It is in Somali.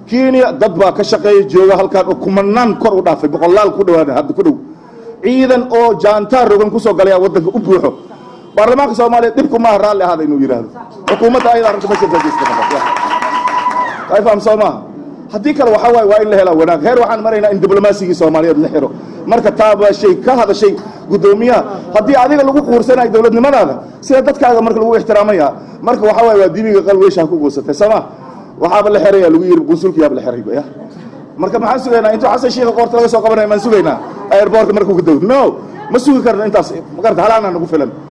Kenya dad baa ka shaqeeyay jooga halkaan oo kumanaan kor u dhaafay boqolaal ku dhawaad hadda ku dhow ciidan oo jaantaar rogan ku soo galay wadanka u buuxo baarlamaanka Soomaaliya dib kuma raali ahaad inuu yiraahdo xukuumadda ayada arrinta ma shaqeeyso ay faham Soomaa haddii kale waxa waa in la helo wanaag heer waxaan maraynaa in diblomaasiga Soomaaliyeed la xiro marka taaba shay ka hada shay gudoomiyaha haddii adiga lagu quursanayo dawladnimadaada sida dadkaaga marka lagu ixtiraamaya marka waxa waa dibiga qalweesha ku goosatay Soomaa waxaaba la xiraya lagu yiri consulkiya la xiray baya marka maxaan sugeynaa inta xasan sheekh qoorta laga soo qabanay maan sugeynaa airport markuu ku dawdo no ma sugi karno intaas ma garta halaana nagu filan